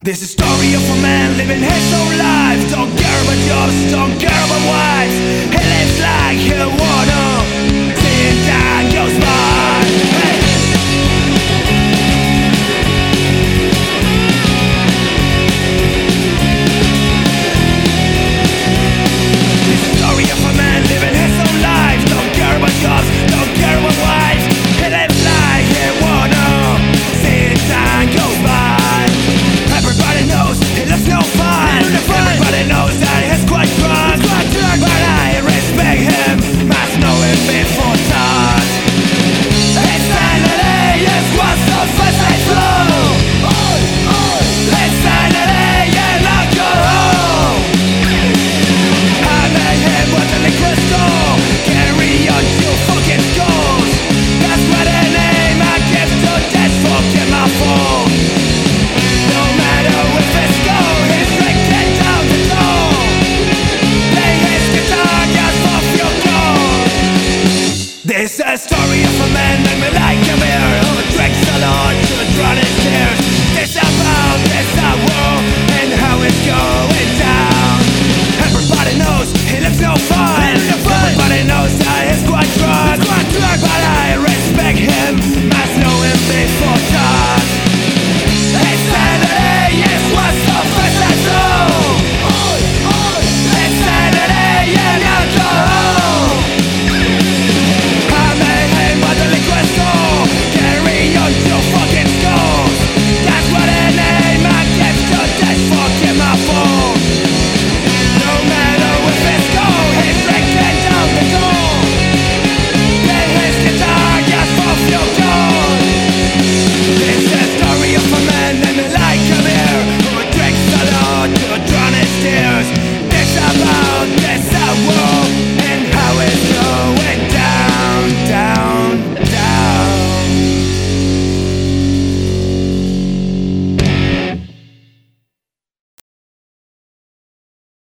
This is a story of a man living his own life. Don't care about jobs, don't care about wives. He lives like he wanna. Till time goes by. Hey. This is a story of a man living his own life. Don't care about jobs, don't care about wives. He lives like he wanna. Till time goes by. Everybody knows he looks no fun. Everybody knows that he's quite drunk. But I respect him, must know him before time. Insanity is what's so fast I flow. Insanity and alcohol. I made him with a liquor store. Carry on to fucking goals. That's what the name I give to this fucking my fault. It's a story of